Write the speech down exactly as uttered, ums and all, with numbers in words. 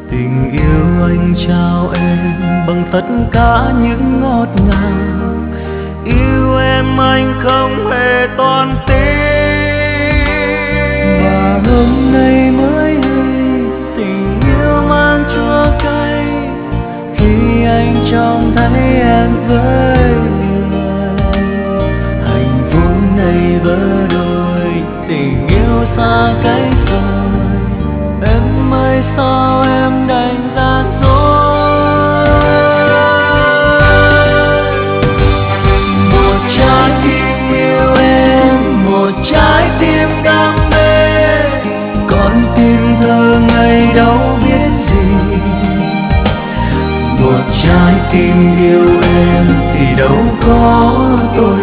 Tình yêu anh trao em bằng tất cả những ngọt ngào. Yêu em anh không hề toan tính, và hôm nay mới hay tình yêu mang chua cay khi anh trông thấy em với người. Hạnh phúc này vỡ đôi, tình yêu xa cách rồi. Em ơi sao em đành gian dối. Một trái tim yêu em, một trái tim đam mê, con tim thơ ngây đâu biết gì. Một trái tim yêu em thì đâu có tôi